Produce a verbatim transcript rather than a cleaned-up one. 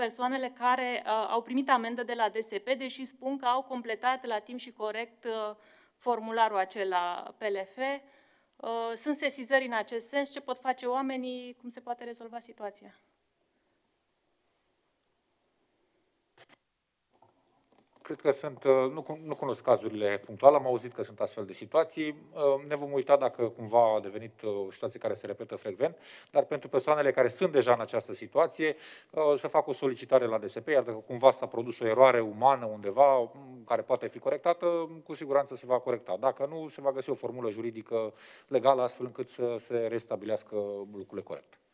persoanele care uh, au primit amendă de la D S P, deși spun că au completat la timp și corect uh, formularul acela P L F. Uh, sunt sesizări în acest sens. Ce pot face oamenii? Cum se poate rezolva situația? Cred că sunt, nu, nu cunosc cazurile punctuale, am auzit că sunt astfel de situații. Ne vom uita dacă cumva a devenit o situație care se repetă frecvent, dar pentru persoanele care sunt deja în această situație, să facă o solicitare la D S P, iar dacă cumva s-a produs o eroare umană undeva care poate fi corectată, cu siguranță se va corecta. Dacă nu, se va găsi o formulă juridică legală astfel încât să se restabilească lucrurile corect.